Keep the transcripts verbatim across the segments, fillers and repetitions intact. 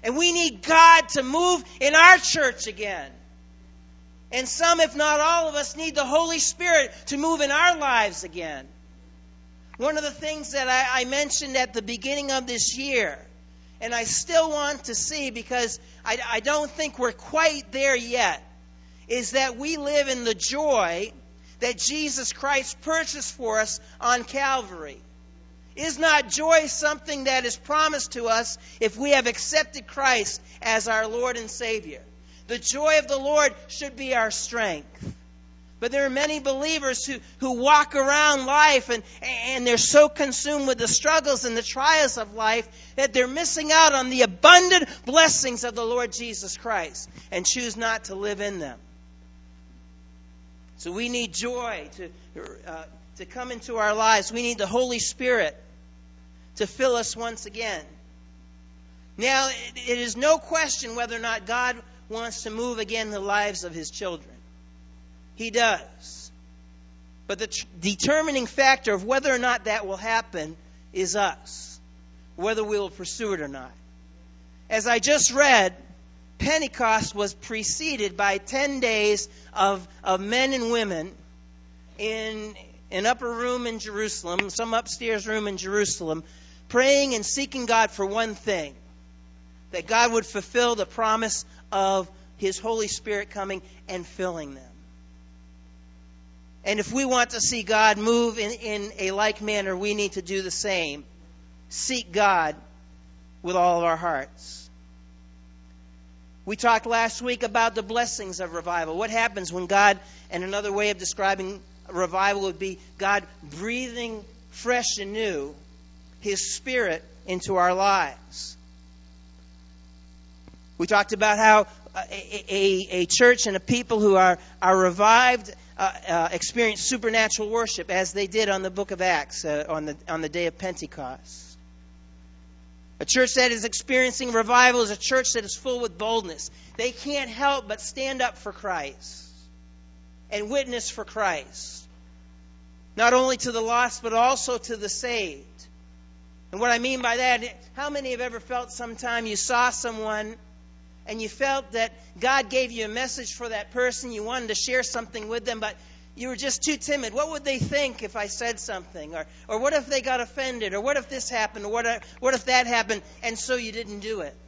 And we need God to move in our church again. And some, if not all of us, need the Holy Spirit to move in our lives again. One of the things that I, I mentioned at the beginning of this year, and I still want to see because I, I don't think we're quite there yet, is that we live in the joy that Jesus Christ purchased for us on Calvary. Is not joy something that is promised to us if we have accepted Christ as our Lord and Savior? The joy of the Lord should be our strength. But there are many believers who, who walk around life and, and they're so consumed with the struggles and the trials of life that they're missing out on the abundant blessings of the Lord Jesus Christ and choose not to live in them. So we need joy to, uh, to come into our lives. We need the Holy Spirit to fill us once again. Now, it is no question whether or not God wants to move again in the lives of His children. He does. But the t- determining factor of whether or not that will happen is us, whether we will pursue it or not. As I just read, Pentecost was preceded by ten days of, of men and women in an upper room in Jerusalem, some upstairs room in Jerusalem, praying and seeking God for one thing, that God would fulfill the promise of His Holy Spirit coming and filling them. And if we want to see God move in, in a like manner, we need to do the same. Seek God with all of our hearts. We talked last week about the blessings of revival. What happens when God, and another way of describing revival would be God breathing fresh and new His Spirit into our lives. We talked about how a, a, a church and a people who are, are revived uh, uh, experience supernatural worship as they did on the book of Acts uh, on the on the day of Pentecost. A church that is experiencing revival is a church that is full with boldness. They can't help but stand up for Christ and witness for Christ. Not only to the lost, but also to the saved. And what I mean by that, how many have ever felt sometime you saw someone and you felt that God gave you a message for that person, you wanted to share something with them, but you were just too timid. What would they think if I said something? Or or what if they got offended? Or what if this happened? Or what if, what if that happened? And so you didn't do it.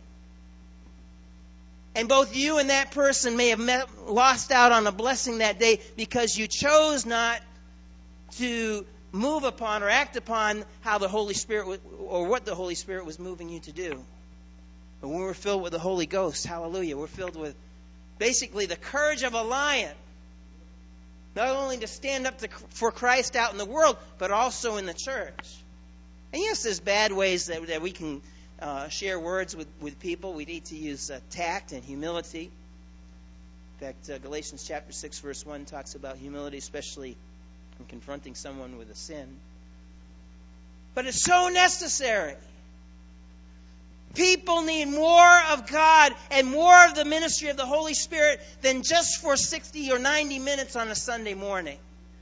And both you and that person may have met, lost out on a blessing that day because you chose not to move upon or act upon how the Holy Spirit was, or what the Holy Spirit was moving you to do. But when we're filled with the Holy Ghost, hallelujah, we're filled with basically the courage of a lion. Not only to stand up to, for Christ out in the world, but also in the church. And yes, there's bad ways that, that we can uh, share words with, with people. We need to use uh, tact and humility. In fact, uh, Galatians chapter six, verse one talks about humility, especially in confronting someone with a sin. But it's so necessary. People need more of God and more of the ministry of the Holy Spirit than just for sixty or ninety minutes on a Sunday morning.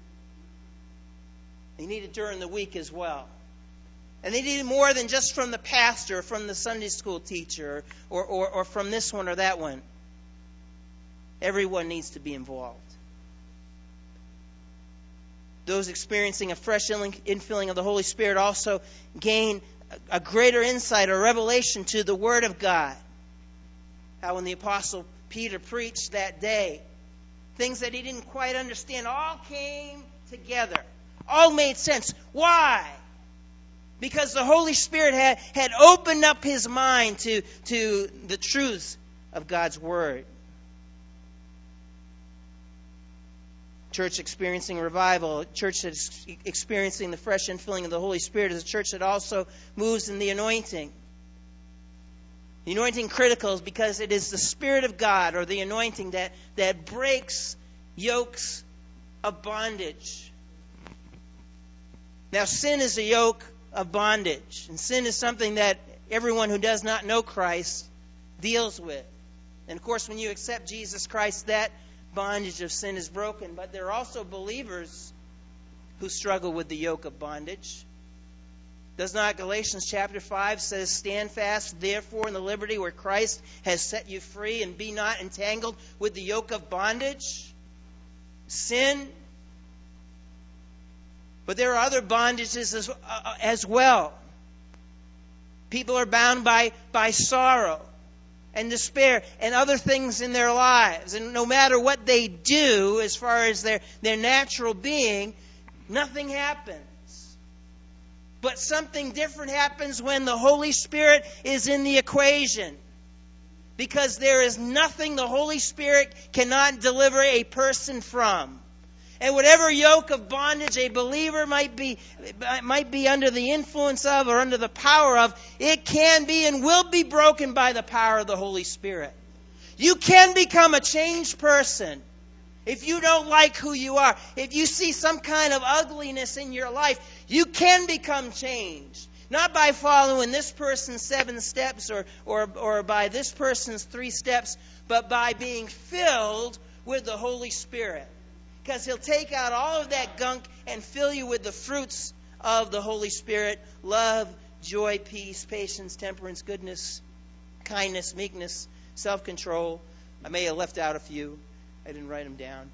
They need it during the week as well. And they need it more than just from the pastor, or from the Sunday school teacher, or, or, or from this one or that one. Everyone needs to be involved. Those experiencing a fresh infilling of the Holy Spirit also gain a greater insight or revelation to the Word of God. How when the Apostle Peter preached that day, things that he didn't quite understand all came together. All made sense. Why? Because the Holy Spirit had, had opened up his mind to, to the truths of God's Word. Church experiencing revival, a church that's experiencing the fresh infilling of the Holy Spirit, is a church that also moves in the anointing. The anointing critical is because it is the Spirit of God, or the anointing, that, that breaks yokes of bondage. Now, sin is a yoke of bondage. And sin is something that everyone who does not know Christ deals with. And of course, when you accept Jesus Christ, that bondage of sin is broken. But there are also believers who struggle with the yoke of bondage. Does not Galatians chapter five says, stand fast, therefore, in the liberty where Christ has set you free, and be not entangled with the yoke of bondage, sin. But there are other bondages as, uh, as well. People are bound by, by sorrow and despair and other things in their lives. And no matter what they do as far as their, their natural being, nothing happens. But something different happens when the Holy Spirit is in the equation. Because there is nothing the Holy Spirit cannot deliver a person from. And whatever yoke of bondage a believer might be, might be under the influence of or under the power of, it can be and will be broken by the power of the Holy Spirit. You can become a changed person. If you don't like who you are, if you see some kind of ugliness in your life, you can become changed. Not by following this person's seven steps or, or, or by this person's three steps, but by being filled with the Holy Spirit. Because He'll take out all of that gunk and fill you with the fruits of the Holy Spirit. Love, joy, peace, patience, temperance, goodness, kindness, meekness, self-control. I may have left out a few. I didn't write them down.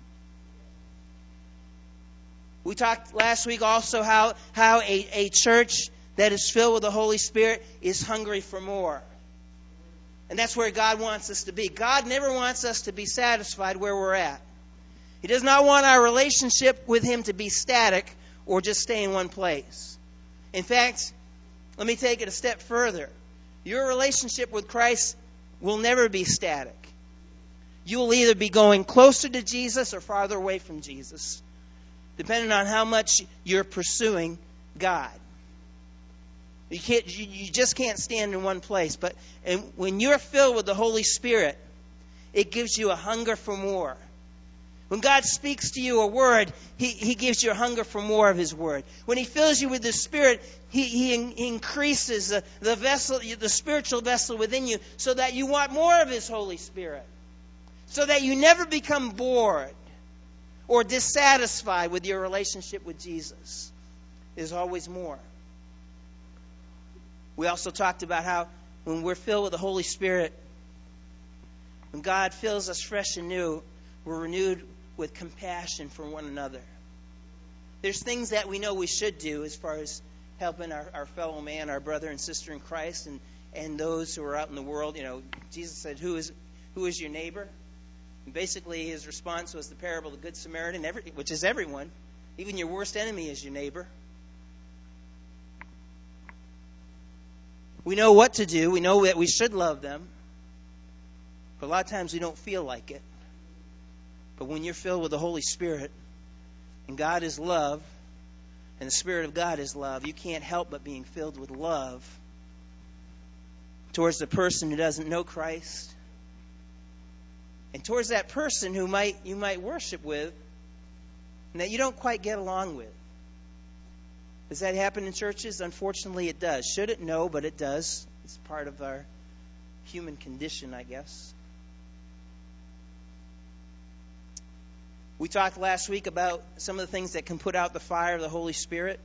We talked last week also how, how a, a church that is filled with the Holy Spirit is hungry for more. And that's where God wants us to be. God never wants us to be satisfied where we're at. He does not want our relationship with Him to be static or just stay in one place. In fact, let me take it a step further. Your relationship with Christ will never be static. You will either be going closer to Jesus or farther away from Jesus, depending on how much you're pursuing God. You can't. You, you just can't stand in one place. But and when you're filled with the Holy Spirit, it gives you a hunger for more. When God speaks to you a word, He, he gives you a hunger for more of His word. When He fills you with the Spirit, He, he, in, he increases the, the vessel, the spiritual vessel within you, so that you want more of His Holy Spirit. So that you never become bored or dissatisfied with your relationship with Jesus. There's always more. We also talked about how when we're filled with the Holy Spirit, when God fills us fresh and new, we're renewed with compassion for one another. There's things that we know we should do as far as helping our, our fellow man, our brother and sister in Christ, and, and those who are out in the world. You know, Jesus said, who is who is your neighbor? And basically, His response was the parable of the Good Samaritan, every, which is everyone. Even your worst enemy is your neighbor. We know what to do. We know that we should love them. But a lot of times we don't feel like it. But when you're filled with the Holy Spirit, and God is love, and the Spirit of God is love, you can't help but being filled with love towards the person who doesn't know Christ, and towards that person who might you might worship with, and that you don't quite get along with. Does that happen in churches? Unfortunately, it does. Should it? No, but it does. It's part of our human condition, I guess. We talked last week about some of the things that can put out the fire of the Holy Spirit.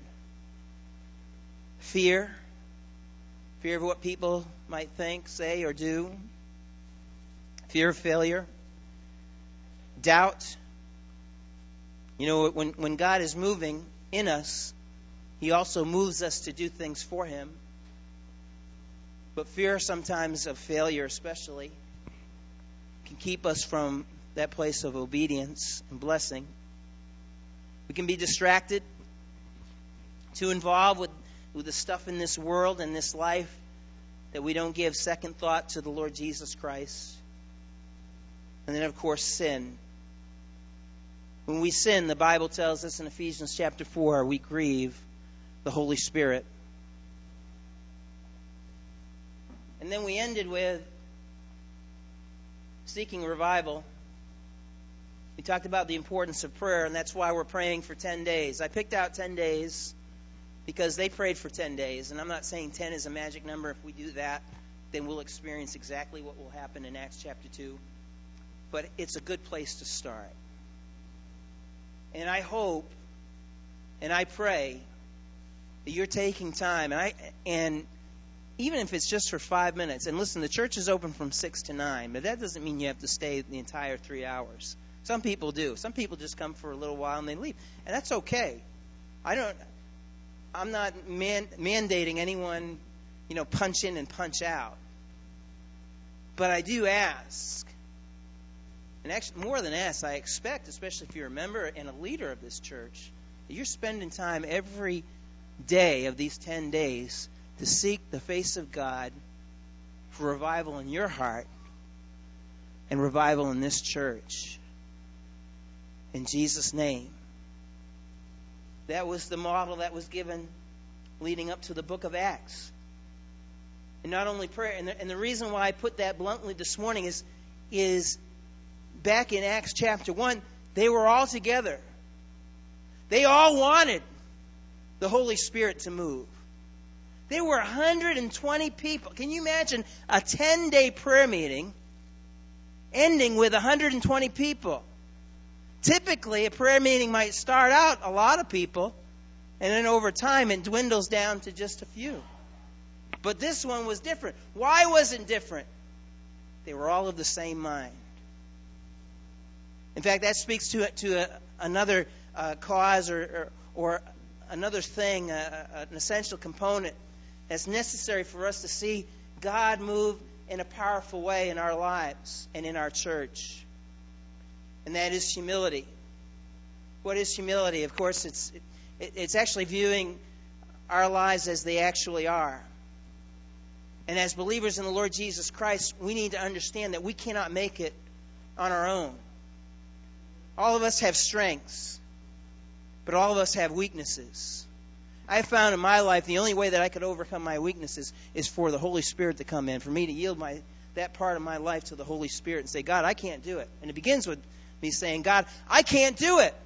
Fear. Fear of what people might think, say, or do. Fear of failure. Doubt. You know, when, when God is moving in us, He also moves us to do things for Him. But fear sometimes of failure especially can keep us from that place of obedience and blessing. We can be distracted, too involved with, with the stuff in this world and this life that we don't give second thought to the Lord Jesus Christ. And then, of course, sin. When we sin, the Bible tells us in Ephesians chapter four, we grieve the Holy Spirit. And then we ended with seeking revival. We talked about the importance of prayer, and that's why we're praying for ten days. I picked out ten days because they prayed for ten days. And I'm not saying ten is a magic number. If we do that, then we'll experience exactly what will happen in Acts chapter two. But it's a good place to start. And I hope and I pray that you're taking time, and I and even if it's just for five minutes, and listen, the church is open from six to nine, but that doesn't mean you have to stay the entire three hours. Some people do. Some people just come for a little while and they leave, and that's okay. I don't. I'm not man, mandating anyone, you know, punch in and punch out. But I do ask, and actually more than ask, I expect, especially if you're a member and a leader of this church, that you're spending time every day of these ten days to seek the face of God for revival in your heart and revival in this church. In Jesus' name. That was the model that was given leading up to the book of Acts. And not only prayer, and the, and the reason why I put that bluntly this morning is, is back in Acts chapter one, they were all together. They all wanted the Holy Spirit to move. There were one hundred twenty people. Can you imagine a ten-day prayer meeting ending with one hundred twenty people? Typically, a prayer meeting might start out a lot of people, and then over time it dwindles down to just a few. But this one was different. Why was it different? They were all of the same mind. In fact, that speaks to to a, another uh, cause or, or or another thing, uh, an essential component that's necessary for us to see God move in a powerful way in our lives and in our church. And that is humility. What is humility? Of course, it's it, it's actually viewing our lives as they actually are. And as believers in the Lord Jesus Christ, we need to understand that we cannot make it on our own. All of us have strengths, but all of us have weaknesses. I found in my life the only way that I could overcome my weaknesses is for the Holy Spirit to come in, for me to yield my that part of my life to the Holy Spirit and say, God, I can't do it. And it begins with me saying, God, I can't do it.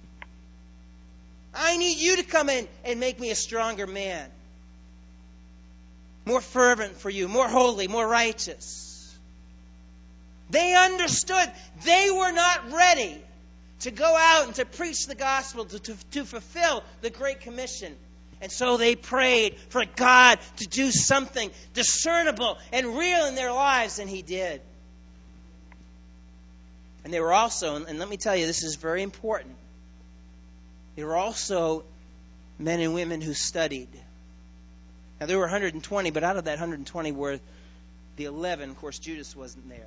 I need you to come in and make me a stronger man. More fervent for you, more holy, more righteous. They understood they were not ready to go out and to preach the gospel, to, to, to fulfill the Great Commission. And so they prayed for God to do something discernible and real in their lives, and He did. And they were also, and let me tell you, this is very important, they were also men and women who studied. Now, there were one hundred twenty, but out of that one hundred twenty were the eleven, of course, Judas wasn't there,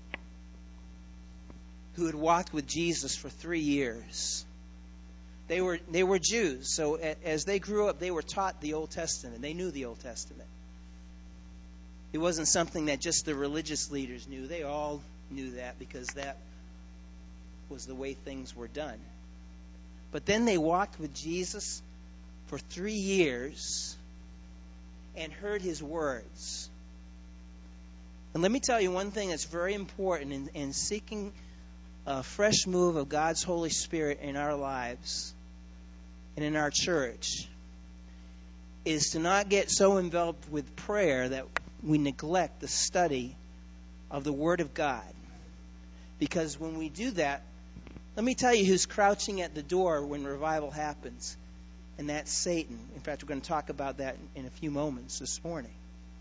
who had walked with Jesus for three years. They were they were Jews, so as they grew up, they were taught the Old Testament. They knew the Old Testament. It wasn't something that just the religious leaders knew. They all knew that because that was the way things were done. But then they walked with Jesus for three years and heard His words. And let me tell you one thing that's very important in, in seeking a fresh move of God's Holy Spirit in our lives and in our church is to not get so enveloped with prayer that we neglect the study of the Word of God. Because when we do that, let me tell you who's crouching at the door when revival happens, and that's Satan. In fact, we're going to talk about that in a few moments this morning.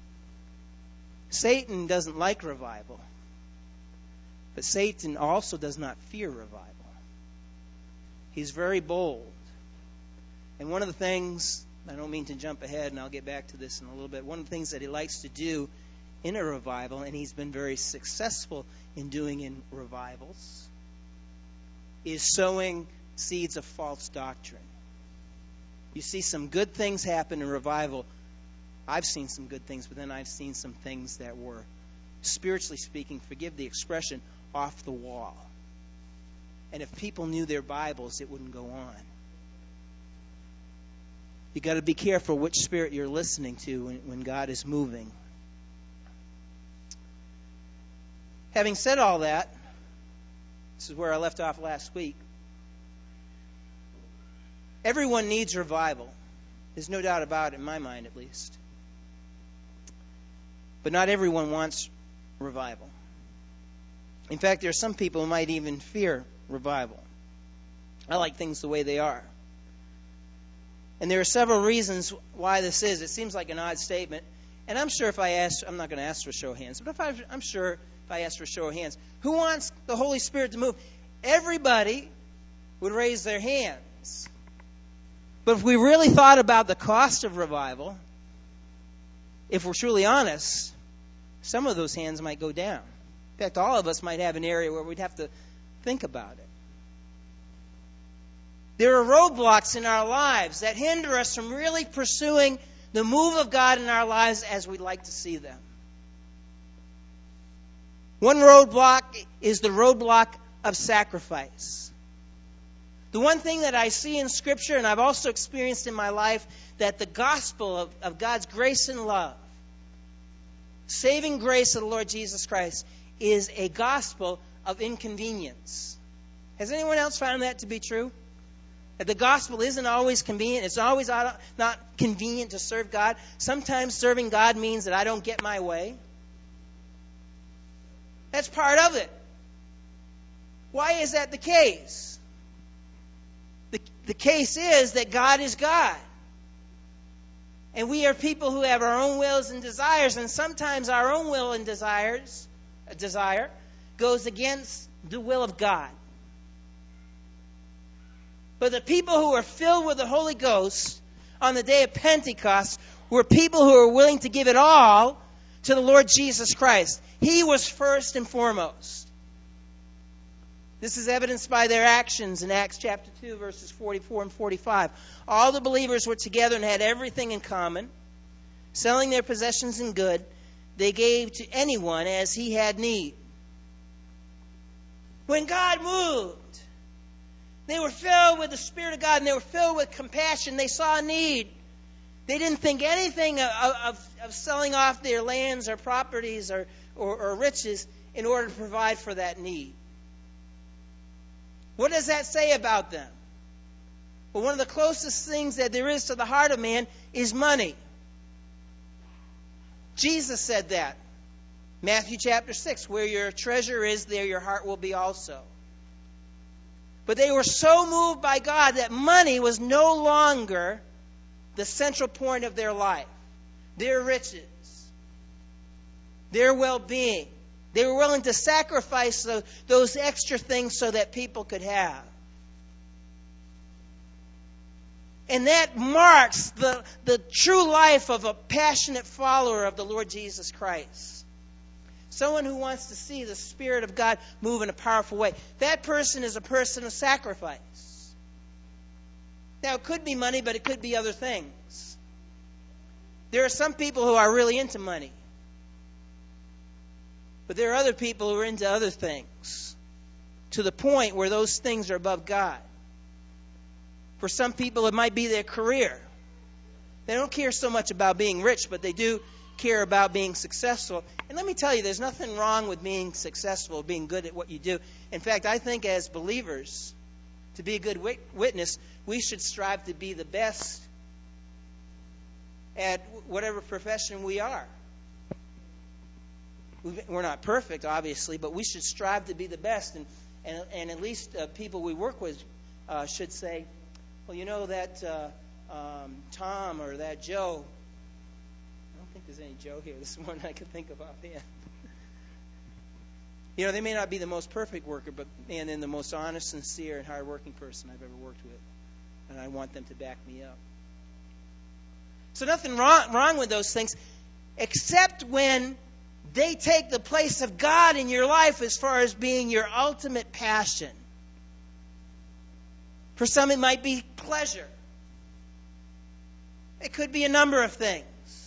Satan doesn't like revival, but Satan also does not fear revival. He's very bold. And one of the things, I don't mean to jump ahead, and I'll get back to this in a little bit, one of the things that he likes to do in a revival, and he's been very successful in doing in revivals, is sowing seeds of false doctrine. You see some good things happen in revival. I've seen some good things, but then I've seen some things that were, spiritually speaking, forgive the expression, off the wall. And if people knew their Bibles, it wouldn't go on. You've got to be careful which spirit you're listening to when, when God is moving. Having said all that, this is where I left off last week. Everyone needs revival. There's no doubt about it, in my mind at least. But not everyone wants revival. In fact, there are some people who might even fear revival. I like things the way they are. And there are several reasons why this is. It seems like an odd statement. And I'm sure if I ask, I'm not going to ask for a show of hands, but if I, I'm sure if I ask for a show of hands, who wants the Holy Spirit to move? Everybody would raise their hands. But if we really thought about the cost of revival, if we're truly honest, some of those hands might go down. In fact, all of us might have an area where we'd have to think about it. There are roadblocks in our lives that hinder us from really pursuing the move of God in our lives as we'd like to see them. One roadblock is the roadblock of sacrifice. The one thing that I see in Scripture, and I've also experienced in my life, that the gospel of, of God's grace and love, saving grace of the Lord Jesus Christ, is a gospel of inconvenience. Has anyone else found that to be true? That the gospel isn't always convenient. It's always not convenient to serve God. Sometimes serving God means that I don't get my way. That's part of it. Why is that the case? The, the case is that God is God. And we are people who have our own wills and desires, and sometimes our own will and desires, a desire goes against the will of God. But the people who were filled with the Holy Ghost on the day of Pentecost were people who were willing to give it all to the Lord Jesus Christ. He was first and foremost. This is evidenced by their actions in Acts chapter two, verses forty-four and forty-five. All the believers were together and had everything in common. Selling their possessions and good, they gave to anyone as he had need. When God moved, they were filled with the Spirit of God and they were filled with compassion. They saw a need. They didn't think anything of, of, of selling off their lands or properties or, or, or riches in order to provide for that need. What does that say about them? Well, one of the closest things that there is to the heart of man is money. Jesus said that. Matthew chapter six, where your treasure is, there your heart will be also. But they were so moved by God that money was no longer the central point of their life. Their riches, their well-being. They were willing to sacrifice those, those extra things so that people could have. And that marks the, the true life of a passionate follower of the Lord Jesus Christ. Someone who wants to see the Spirit of God move in a powerful way. That person is a person of sacrifice. Now, it could be money, but it could be other things. There are some people who are really into money. But there are other people who are into other things, to the point where those things are above God. For some people, it might be their career. They don't care so much about being rich, but they do care about being successful. And let me tell you, there's nothing wrong with being successful, being good at what you do. In fact, I think as believers, to be a good witness, we should strive to be the best at whatever profession we are. We're not perfect, obviously, but we should strive to be the best. And, and, and at least uh, people we work with uh, should say, well, you know, that uh, um, Tom or that Joe, I don't think there's any Joe here this morning I can think of offhand. You know, they may not be the most perfect worker, but man, they're the most honest, sincere, and hardworking person I've ever worked with. And I want them to back me up. So nothing wrong, wrong with those things, except when they take the place of God in your life as far as being your ultimate passion. For some, it might be pleasure. It could be a number of things.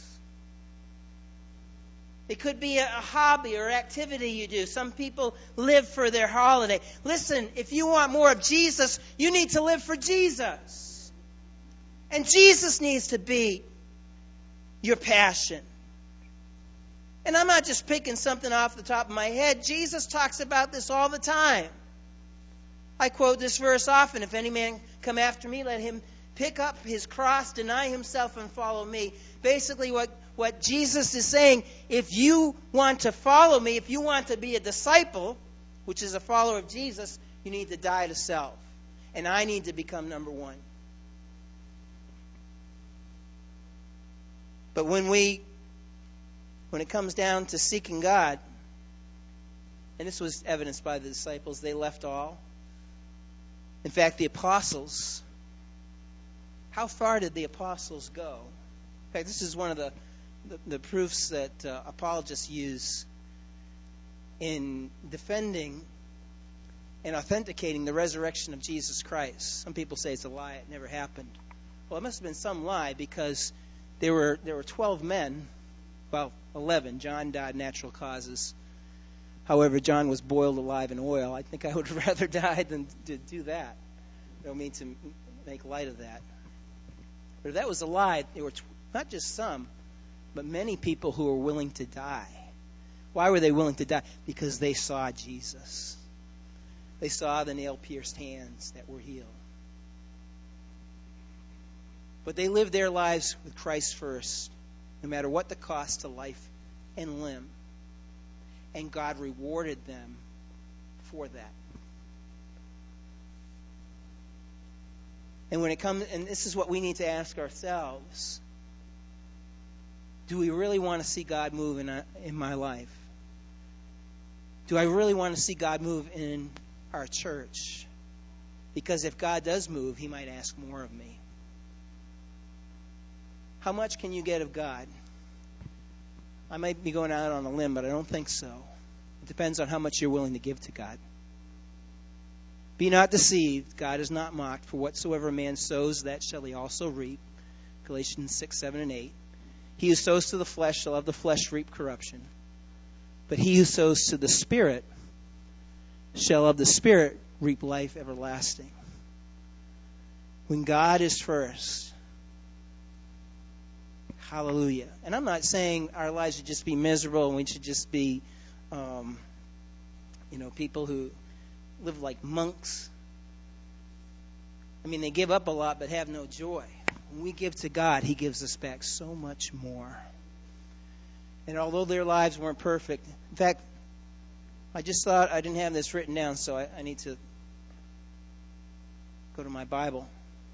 It could be a hobby or activity you do. Some people live for their holiday. Listen, if you want more of Jesus, you need to live for Jesus. And Jesus needs to be your passion. And I'm not just picking something off the top of my head. Jesus talks about this all the time. I quote this verse often. If any man come after me, let him pick up his cross, deny himself, and follow me. Basically, what, what Jesus is saying, if you want to follow me, if you want to be a disciple, which is a follower of Jesus, you need to die to self. And I need to become number one. But when we, when it comes down to seeking God, and this was evidenced by the disciples, they left all. In fact, the apostles, how far did the apostles go? In fact, this is one of the, the, the proofs that uh, apologists use in defending and authenticating the resurrection of Jesus Christ. Some people say it's a lie, it never happened. Well, it must have been some lie, because there were there were twelve men, well, eleven. John died natural causes. However, John was boiled alive in oil. I think I would have rather died than to do that. I don't mean to make light of that. But if that was a lie, there were not just some, but many people who were willing to die. Why were they willing to die? Because they saw Jesus. They saw the nail-pierced hands that were healed. But they lived their lives with Christ first, no matter what the cost to life and limb. And God rewarded them for that. And when it comes, and this is what we need to ask ourselves: do we really want to see God move in a, in my life? Do I really want to see God move in our church? Because if God does move, He might ask more of me. How much can you get of God? I might be going out on a limb, but I don't think so. It depends on how much you're willing to give to God. Be not deceived. God is not mocked. For whatsoever a man sows, that shall he also reap. Galatians six, seven, and eight. He who sows to the flesh shall of the flesh reap corruption. But he who sows to the Spirit shall of the Spirit reap life everlasting. When God is first, hallelujah. And I'm not saying our lives should just be miserable and we should just be, um, you know, people who live like monks. I mean, they give up a lot but have no joy. When we give to God, He gives us back so much more. And although their lives weren't perfect, in fact, I just thought I didn't have this written down, so I, I need to go to my Bible.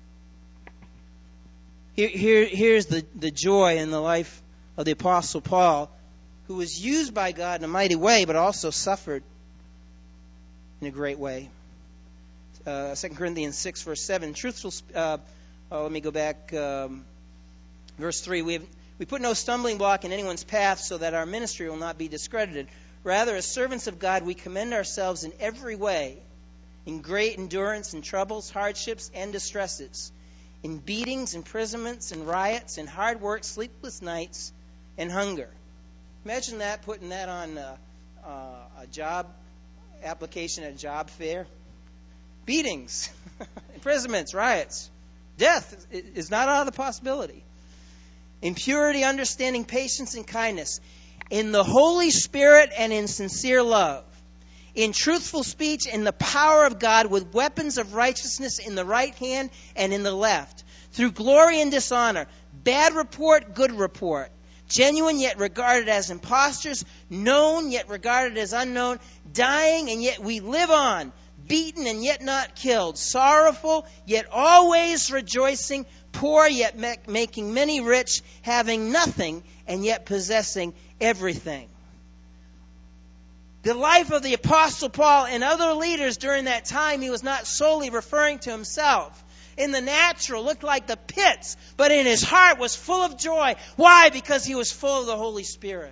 Here, here, here's the, the joy in the life of the Apostle Paul, who was used by God in a mighty way, but also suffered in a great way. Uh, Second Corinthians six, verse seven. Truthful. Uh, oh, let me go back. Um, verse three. We have, we put no stumbling block in anyone's path, so that our ministry will not be discredited. Rather, as servants of God, we commend ourselves in every way, in great endurance, in troubles, hardships, and distresses, in beatings, imprisonments, and riots, in hard work, sleepless nights, and hunger. Imagine that, putting that on uh, uh, a job application at a job fair. Beatings, imprisonments, riots, death is not out of the possibility. In purity, understanding, patience, and kindness, in the Holy Spirit and in sincere love, in truthful speech, in the power of God, with weapons of righteousness in the right hand and in the left, through glory and dishonor, bad report, good report, genuine yet regarded as impostors, known yet regarded as unknown, dying and yet we live on, beaten and yet not killed, sorrowful yet always rejoicing, poor yet making many rich, having nothing and yet possessing everything. The life of the Apostle Paul and other leaders during that time, he was not solely referring to himself. In the natural, looked like the pits, but in his heart was full of joy. Why? Because he was full of the Holy Spirit.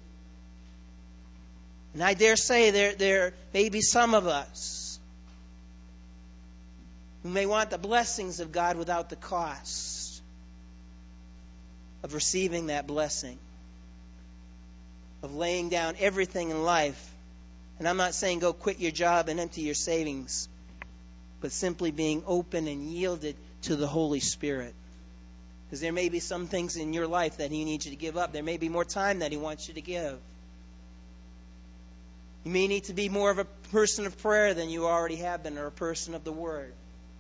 And I dare say there, there may be some of us who may want the blessings of God without the cost of receiving that blessing, of laying down everything in life. And I'm not saying go quit your job and empty your savings, but simply being open and yielded to the Holy Spirit. Because there may be some things in your life that He needs you to give up. There may be more time that He wants you to give. You may need to be more of a person of prayer than you already have been, or a person of the Word.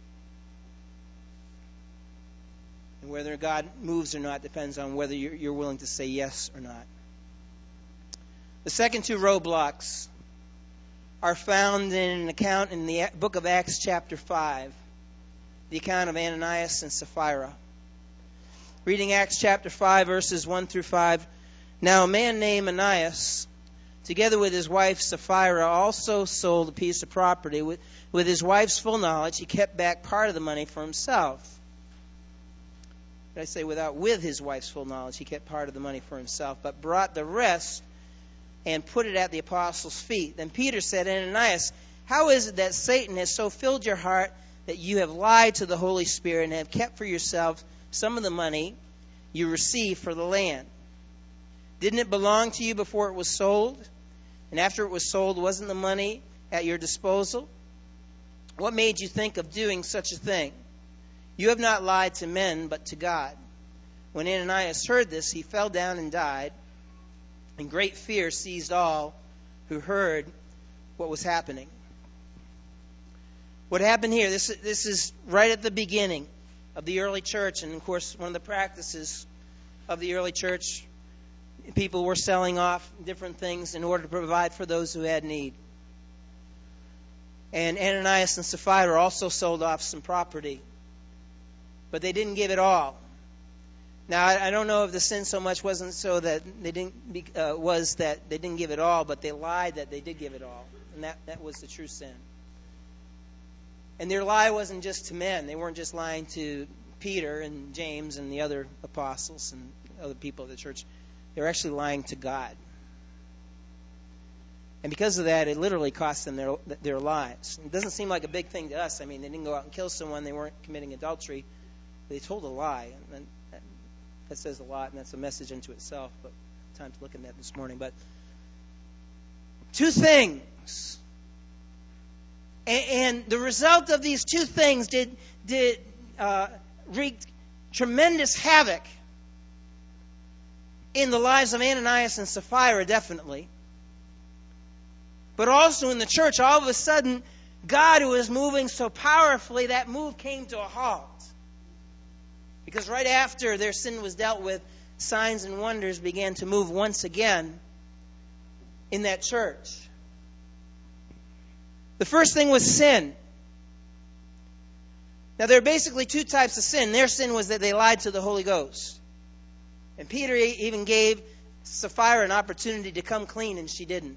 And whether God moves or not depends on whether you're willing to say yes or not. The second two roadblocks are found in an account in the book of Acts chapter five, the account of Ananias and Sapphira. Reading Acts chapter five, verses one through five. Now a man named Ananias, together with his wife Sapphira, also sold a piece of property. With, with his wife's full knowledge, he kept back part of the money for himself. Did I say without? With his wife's full knowledge, he kept part of the money for himself, but brought the rest and put it at the apostles' feet. Then Peter said, Ananias, how is it that Satan has so filled your heart that you have lied to the Holy Spirit and have kept for yourself some of the money you received for the land? Didn't it belong to you before it was sold? And after it was sold, wasn't the money at your disposal? What made you think of doing such a thing? You have not lied to men, but to God. When Ananias heard this, he fell down and died, and great fear seized all who heard what was happening. What happened here, this, this is right at the beginning of the early church, and of course one of the practices of the early church, people were selling off different things in order to provide for those who had need. And Ananias and Sapphira also sold off some property, but they didn't give it all. Now, I don't know if the sin so much wasn't so that they didn't uh, was that they didn't give it all, but they lied that they did give it all, and that, that was the true sin. And their lie wasn't just to men; they weren't just lying to Peter and James and the other apostles and other people of the church. They were actually lying to God, and because of that, it literally cost them their their lives. It doesn't seem like a big thing to us. I mean, they didn't go out and kill someone; they weren't committing adultery. They told a lie, and that, that says a lot, and that's a message unto itself. But time to look at that this morning. But two things, and, and the result of these two things did did uh, wreak tremendous havoc in the lives of Ananias and Sapphira, definitely, but also in the church. All of a sudden, God, who was moving so powerfully, that move came to a halt. Because right after their sin was dealt with, signs and wonders began to move once again in that church. The first thing was sin. Now, there are basically two types of sin. Their sin was that they lied to the Holy Ghost. And Peter even gave Sapphira an opportunity to come clean, and she didn't.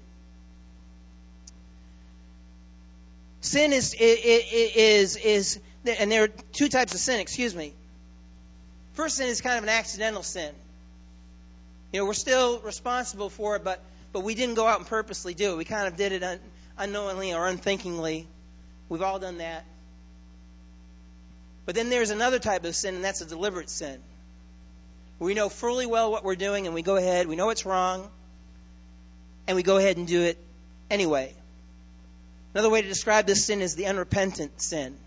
Sin is, is, is, is, and there are two types of sin, excuse me. First sin is kind of an accidental sin. You know, we're still responsible for it, but, but we didn't go out and purposely do it. We kind of did it un, unknowingly or unthinkingly. We've all done that. But then there's another type of sin, and that's a deliberate sin. We know fully well what we're doing, and we go ahead, we know it's wrong, and we go ahead and do it anyway. Another way to describe this sin is the unrepentant sin.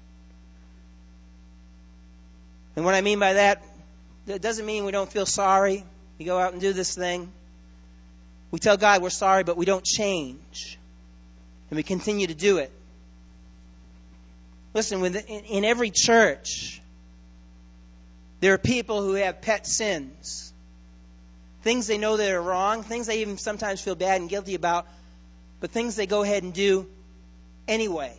And what I mean by that, it doesn't mean we don't feel sorry. We go out and do this thing. We tell God we're sorry, but we don't change. And we continue to do it. Listen, in every church, there are people who have pet sins. Things they know that are wrong, things they even sometimes feel bad and guilty about, but things they go ahead and do anyway.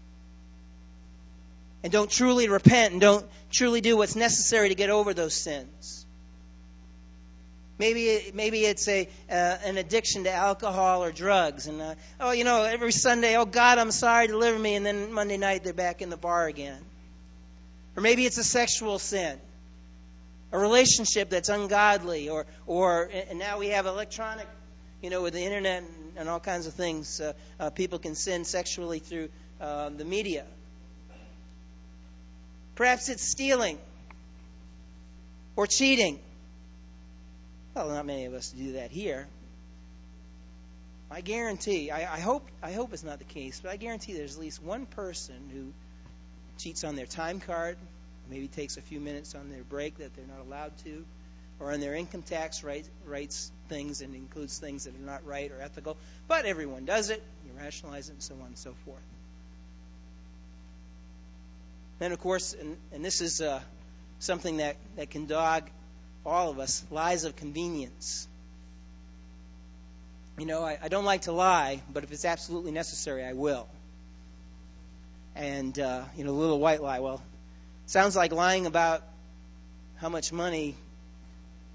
And don't truly repent and don't truly do what's necessary to get over those sins. Maybe maybe it's a uh, an addiction to alcohol or drugs. And, uh, oh, you know, every Sunday, oh, God, I'm sorry, deliver me. And then Monday night, they're back in the bar again. Or maybe it's a sexual sin. A relationship that's ungodly. Or, or and now we have electronic, you know, with the internet and, and all kinds of things. Uh, uh, people can sin sexually through uh, the media. Perhaps it's stealing or cheating. Well, not many of us do that here. I guarantee, I, I hope I hope it's not the case, but I guarantee there's at least one person who cheats on their time card, maybe takes a few minutes on their break that they're not allowed to, or on their income tax write, writes things and includes things that are not right or ethical. But everyone does it. You rationalize it and so on and so forth. Then, of course, and, and this is uh, something that, that can dog all of us, lies of convenience. You know, I, I don't like to lie, but if it's absolutely necessary, I will. And, uh, you know, the little white lie, well, sounds like lying about how much money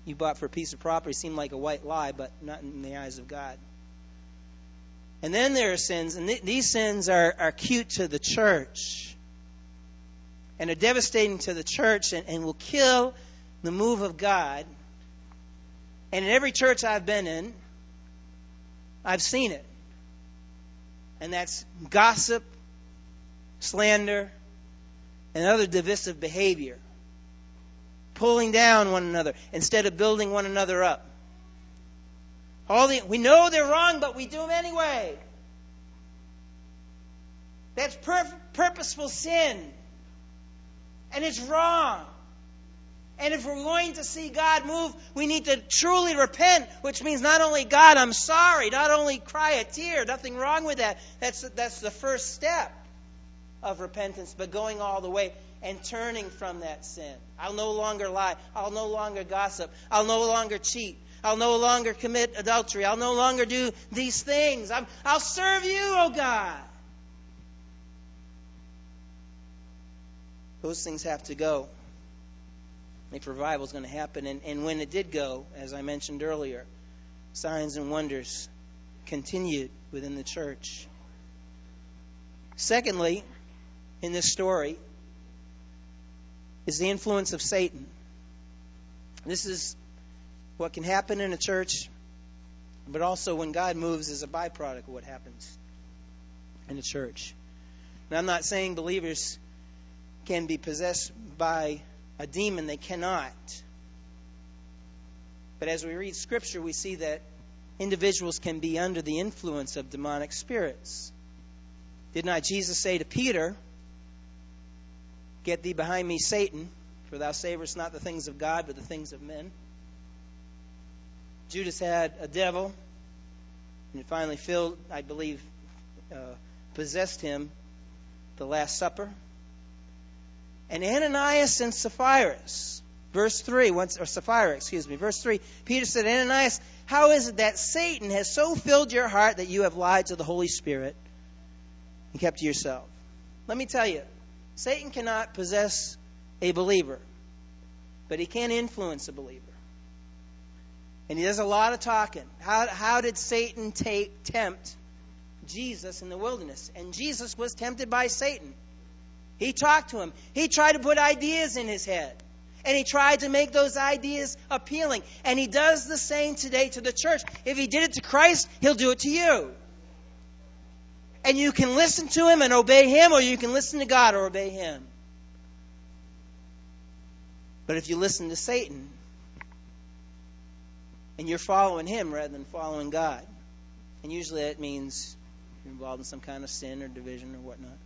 you bought for a piece of property seem like a white lie, but not in the eyes of God. And then there are sins, and th- these sins are, are acute to the church and are devastating to the church and, and will kill the move of God. And in every church I've been in, I've seen it. And that's gossip, slander, and other divisive behavior. Pulling down one another instead of building one another up. All the, we know they're wrong, but we do them anyway. That's pur- purposeful sin. And it's wrong. And if we're going to see God move, we need to truly repent, which means not only, God, I'm sorry, not only cry a tear, nothing wrong with that. That's, that's the first step of repentance, but going all the way and turning from that sin. I'll no longer lie. I'll no longer gossip. I'll no longer cheat. I'll no longer commit adultery. I'll no longer do these things. I'm, I'll serve you, oh God. Those things have to go if revival is going to happen. And, and when it did go, as I mentioned earlier, signs and wonders continued within the church. Secondly, in this story, is the influence of Satan. This is what can happen in a church, but also when God moves is a byproduct of what happens in a church. And I'm not saying believers can be possessed by a demon. They cannot. But as we read Scripture, we see that individuals can be under the influence of demonic spirits. Did not Jesus say to Peter, "Get thee behind me, Satan, for thou savorest not the things of God, but the things of men"? Judas had a devil, and it finally filled, I believe, uh, possessed him, the Last Supper. And Ananias and Sapphira, verse three, once, or Sapphira, excuse me, verse three, Peter said, "Ananias, how is it that Satan has so filled your heart that you have lied to the Holy Spirit and kept to yourself?" Let me tell you, Satan cannot possess a believer, but he can influence a believer. And he does a lot of talking. How, how did Satan take, tempt Jesus in the wilderness? And Jesus was tempted by Satan. He talked to him. He tried to put ideas in his head. And he tried to make those ideas appealing. And he does the same today to the church. If he did it to Christ, he'll do it to you. And you can listen to him and obey him, or you can listen to God or obey him. But if you listen to Satan, and you're following him rather than following God, and usually that means you're involved in some kind of sin or division or whatnot,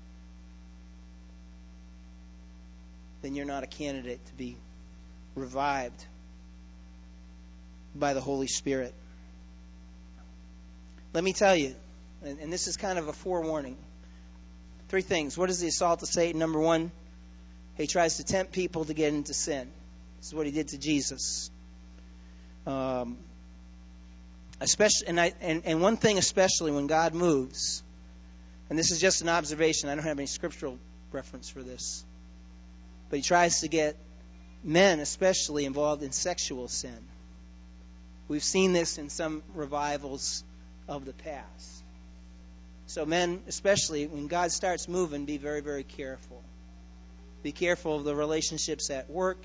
then you're not a candidate to be revived by the Holy Spirit. Let me tell you, and, and this is kind of a forewarning. Three things. What is the assault of Satan? Number one, he tries to tempt people to get into sin. This is what he did to Jesus. Um, especially, and, I, and, and one thing especially when God moves, and this is just an observation, I don't have any scriptural reference for this, but he tries to get men especially involved in sexual sin. We've seen this in some revivals of the past. So men, especially when God starts moving, be very, very careful. Be careful of the relationships at work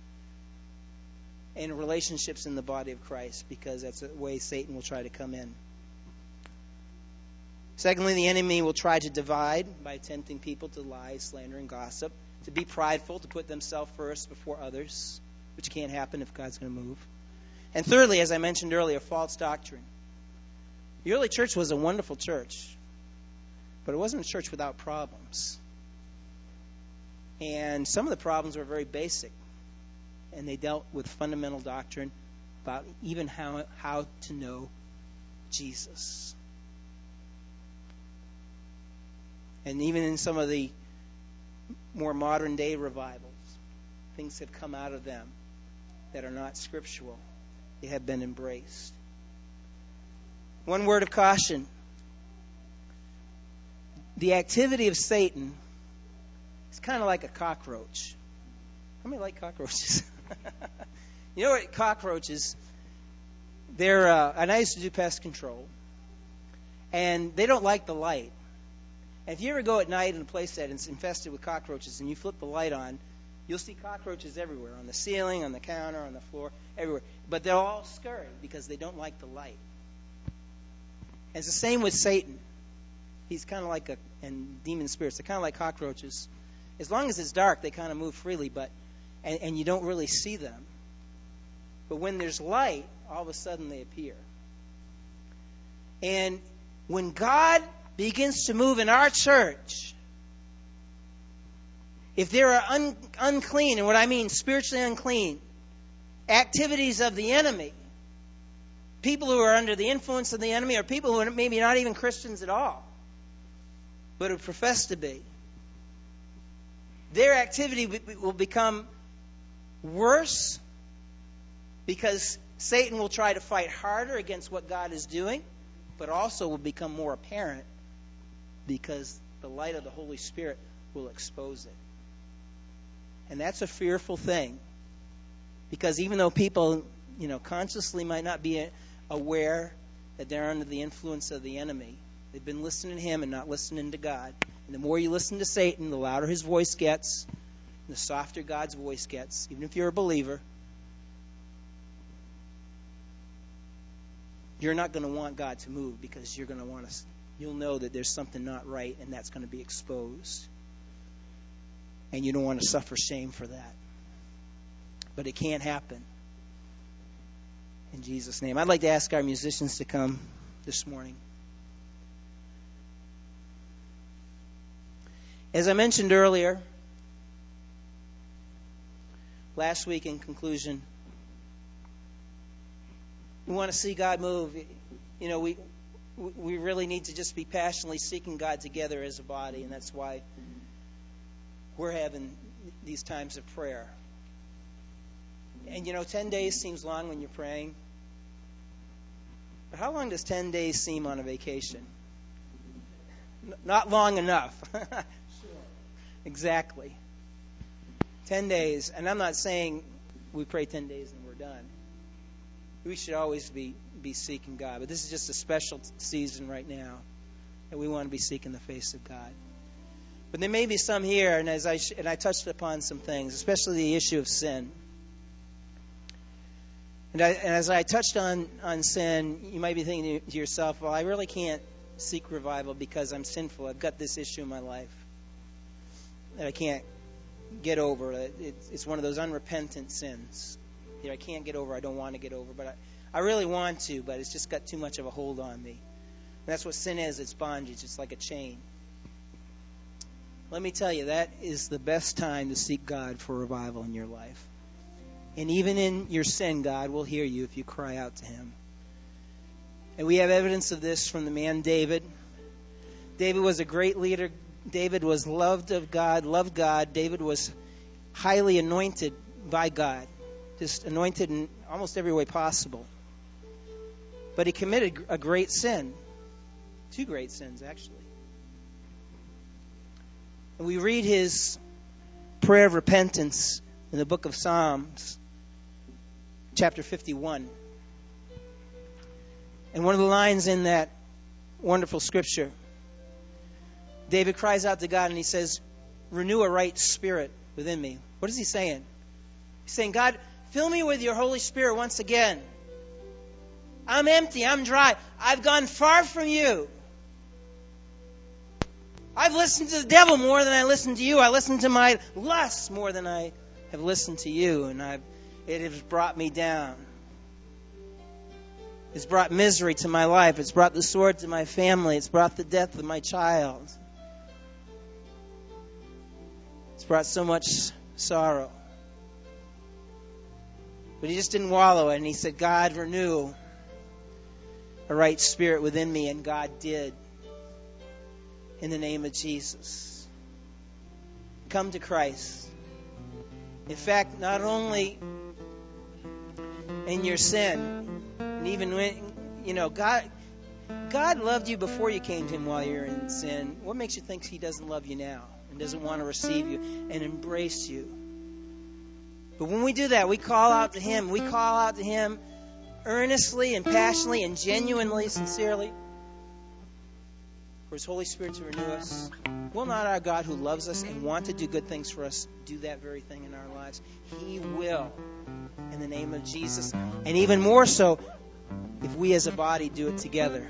and relationships in the body of Christ, because that's a way Satan will try to come in. Secondly, the enemy will try to divide by tempting people to lie, slander, and gossip, to be prideful, to put themselves first before others, which can't happen if God's going to move. And thirdly, as I mentioned earlier, false doctrine. The early church was a wonderful church, but it wasn't a church without problems. And some of the problems were very basic. And they dealt with fundamental doctrine about even how how to know Jesus. And even in some of the more modern day revivals, things have come out of them that are not scriptural. They have been embraced. One word of caution. The activity of Satan is kind of like a cockroach. How many like cockroaches? You know what? Cockroaches, they're, uh, and I used to do pest control, and they don't like the light. And if you ever go at night in a place that is infested with cockroaches and you flip the light on, you'll see cockroaches everywhere, on the ceiling, on the counter, on the floor, everywhere. But they'll all scurry because they don't like the light. And it's the same with Satan. He's kind of like a, and demon spirits, they're kind of like cockroaches. As long as it's dark, they kind of move freely, but and, and you don't really see them. But when there's light, all of a sudden they appear. And when God begins to move in our church, if there are un, unclean, and what I mean spiritually unclean, activities of the enemy, people who are under the influence of the enemy, or people who are maybe not even Christians at all, but who profess to be, their activity will become worse because Satan will try to fight harder against what God is doing, but also will become more apparent because the light of the Holy Spirit will expose it. And that's a fearful thing, because even though people, you know, consciously might not be aware that they're under the influence of the enemy, they've been listening to him and not listening to God. And the more you listen to Satan, the louder his voice gets, the softer God's voice gets, even if you're a believer. You're not going to want God to move, because you're going to want to, you'll know that there's something not right, and that's going to be exposed. And you don't want to suffer shame for that. But it can't happen. In Jesus' name. I'd like to ask our musicians to come this morning. As I mentioned earlier, last week in conclusion, we want to see God move. You know, we we really need to just be passionately seeking God together as a body, and that's why we're having these times of prayer. And you know, ten days seems long when you're praying. But how long does ten days seem on a vacation? N- not long enough. Exactly. Ten days. And I'm not saying we pray ten days and we're done. We should always be, be seeking God. But this is just a special season right now that we want to be seeking the face of God. But there may be some here, and as I sh- and I touched upon some things, especially the issue of sin. And, I, and as I touched on, on sin, you might be thinking to yourself, well, I really can't seek revival because I'm sinful. I've got this issue in my life that I can't get over. It's, it's one of those unrepentant sins that I can't get over, I don't want to get over. But I, I really want to, but it's just got too much of a hold on me. And that's what sin is. It's bondage. It's like a chain. Let me tell you, that is the best time to seek God for revival in your life. And even in your sin, God will hear you if you cry out to him. And we have evidence of this from the man David. David was a great leader. David was loved of God, loved God. David was highly anointed by God, just anointed in almost every way possible. But he committed a great sin, two great sins actually. And we read his prayer of repentance in the book of Psalms, chapter fifty-one. And one of the lines in that wonderful scripture, David cries out to God and he says, renew a right spirit within me. What is he saying? He's saying, God, fill me with your Holy Spirit once again. I'm empty. I'm dry. I've gone far from you. I've listened to the devil more than I listened to you. I listened to my lusts more than I have listened to you. And I've, it has brought me down. It's brought misery to my life. It's brought the sword to my family. It's brought the death of my child. It's brought so much sorrow. But he just didn't wallow in it. And he said, God, renew a right spirit within me. And God did. In the name of Jesus. Come to Christ. In fact, not only in your sin, and even when, you know, God, God loved you before you came to him while you're in sin. What makes you think he doesn't love you now and doesn't want to receive you and embrace you? But when we do that, we call out to Him. We call out to Him earnestly and passionately and genuinely, sincerely, for His Holy Spirit to renew us. Will not our God, who loves us and wants to do good things for us, do that very thing in our lives? He will, in the name of Jesus. And even more so, if we as a body do it together.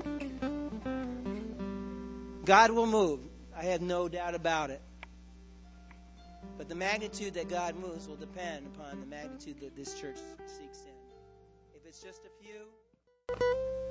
God will move. I have no doubt about it. But the magnitude that God moves will depend upon the magnitude that this church seeks in. If it's just a few...